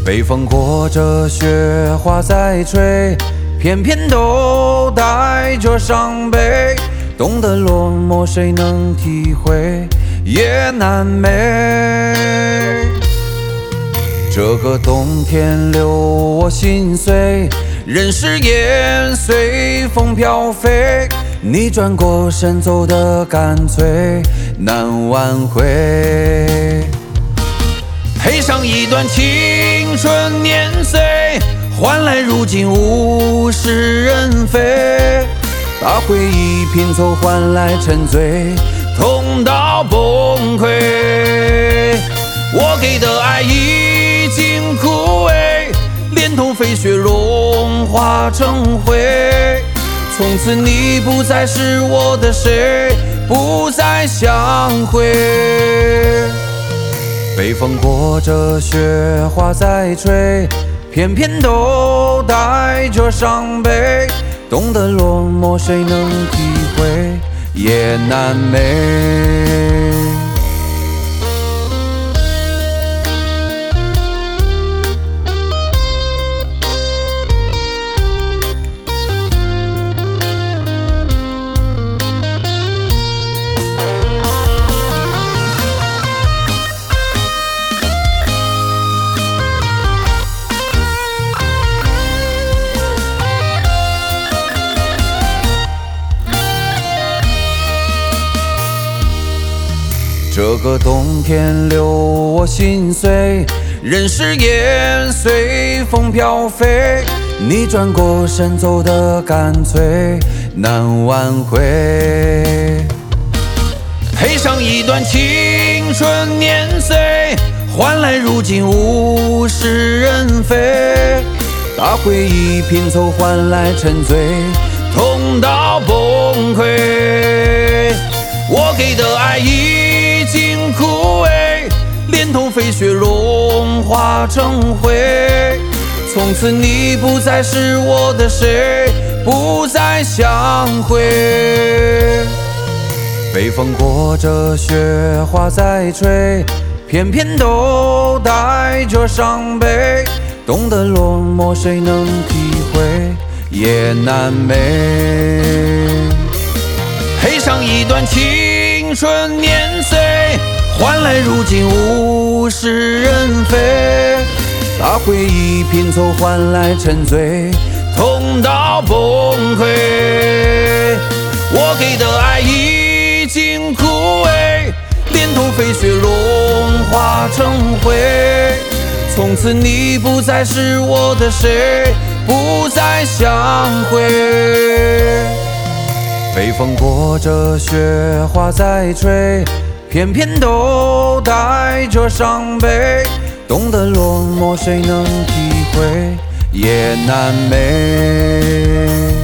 北风裹着雪花在吹，偏偏都带着伤悲。懂得落寞，谁能体会？也难寐。这个冬天留我心碎，人世烟随风飘飞。你转过身走得干脆，难挽回。配上一段青春年岁，换来如今物是人非。把回忆拼凑换来沉醉，痛到崩溃。我给的爱已经枯萎，连同飞雪融化成灰。从此你不再是我的谁，不再相会。北风裹着雪花在吹，偏偏都带着伤悲。懂得落寞，谁能体会？也难寐。这个冬天留我心碎，人世烟随风飘飞。你转过身走得干脆，难挽回。配上一段青春年岁，换来如今物是人非。把回忆拼凑换来沉醉，痛到崩溃。我给的爱已经枯萎，连同飞雪融化成灰。从此你不再是我的谁，不再相会。北风裹着雪花在吹，偏偏都带着伤悲。懂得落寞，谁能体会？也难寐。配上一段青春年岁，换来如今物是人非。把回忆拼凑换来沉醉，痛到崩溃。我给的爱已经枯萎，连同飞雪融化成灰。从此你不再是我的谁，不再相会。北风裹着雪花在吹，偏偏都带着伤悲。懂得落寞，谁能体会？也难寐。